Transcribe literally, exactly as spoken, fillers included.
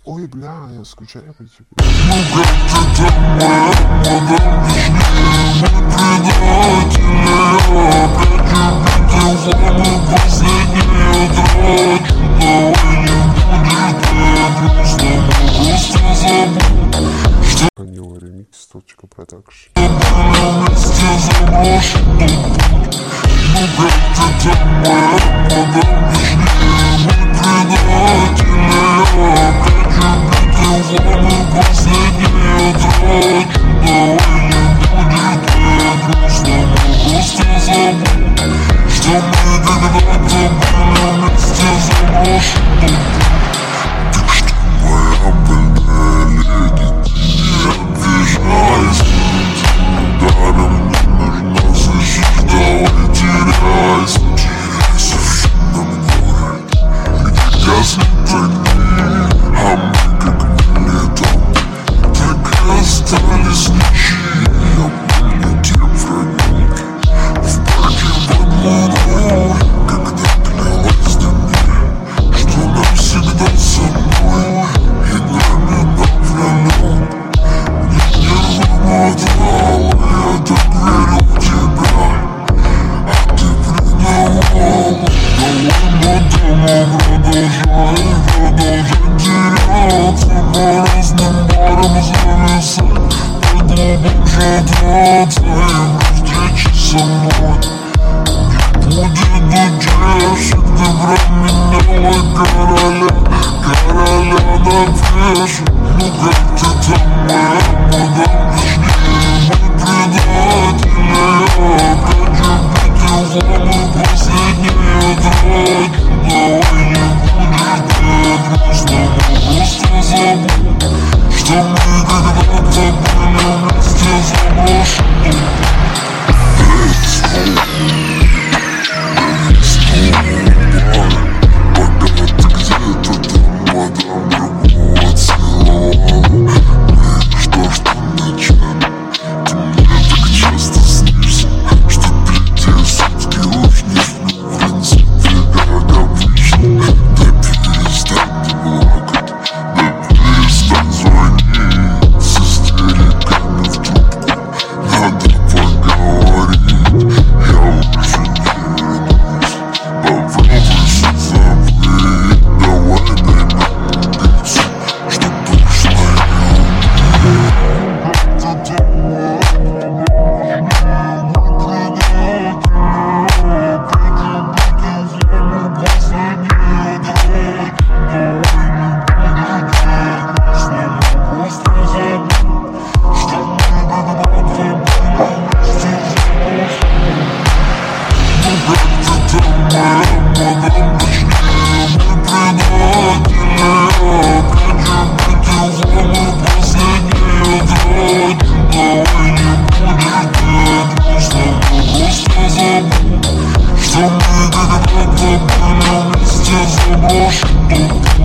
Ой, бля, я скучаю по тебе. Ну как ты там, моя мадам, точнее, мы предатели. Опять убить его, мы последние трачу. Давай не будет так грустно, мы просто забудем, что Ангел ремикс, точка продакшн. были вместе заброшенный путь. Ну как ты там, моя мадам, точнее, мы предатели. Опять убить его, мы последние трачу. Давай не будет так грустно, мы просто забудем, что мы когда-то были вместе заброшенный путь. Так что, моя больная леди, ты не обижайся, даром не нужна защита. Давай теряйся, теряйся в шумном море, где гаснут огни, а мы как были там, так и остались ничьи. Я помню те фрагменты в парке под луной, когда клялась ты мне, что навсегда со мной и нами напролет. Мне нервы мотало, я так верил в тебя, а ты предавала. Давай, мадама, продолжай, продолжай теряться, по разным барам зависать, поглубже драться и встречи со мной. Не будет удержек, ты променяла короля, короля на пешек. Ну как ты там, моя мадам, точнее, мы предатели. Опять убить его, мы последние трачу. Давай не будет так грустно, мы просто забудем, что мы когда-то были вместе заброшенный путь. Пока ты где-то там, мадам, другого целовала. Что ж там ночами, ты мне так часто снишься, что третьи сутки уж не сплю, в принципе, как обычно. Да перестань не плакать, да перестань звонить с истериками в трубку. Надо поговорить, я уже не вернусь. Попробуй забыть, давай наймем убийцу, чтоб точно не что мы когда-то были вместе заброшенный путь.